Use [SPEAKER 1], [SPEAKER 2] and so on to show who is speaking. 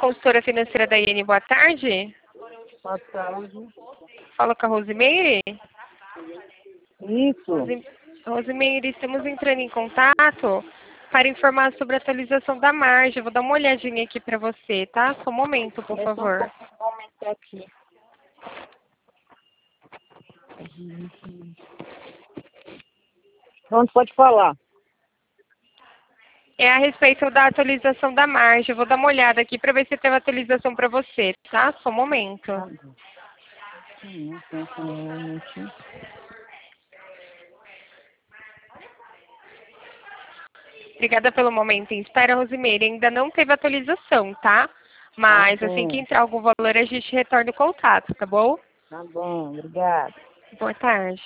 [SPEAKER 1] consultora financeira da IN, boa tarde.
[SPEAKER 2] Boa tarde.
[SPEAKER 1] Fala com a Rosimeire.
[SPEAKER 2] Isso.
[SPEAKER 1] Rosimeire, estamos entrando em contato para informar sobre a atualização da margem. Eu vou dar uma olhadinha aqui para você, tá? Só um momento, por favor.
[SPEAKER 2] Vou aumentar aqui. Pronto, pode falar.
[SPEAKER 1] É a respeito da atualização da margem. Eu vou dar uma olhada aqui para ver se tem uma atualização para você, tá? Só um momento. Obrigada pelo momento em espera, Rosimeire. Ainda não teve atualização, tá? Mas assim que entrar algum valor, a gente retorna o contato, tá bom?
[SPEAKER 2] Tá bom, obrigada.
[SPEAKER 1] Boa tarde.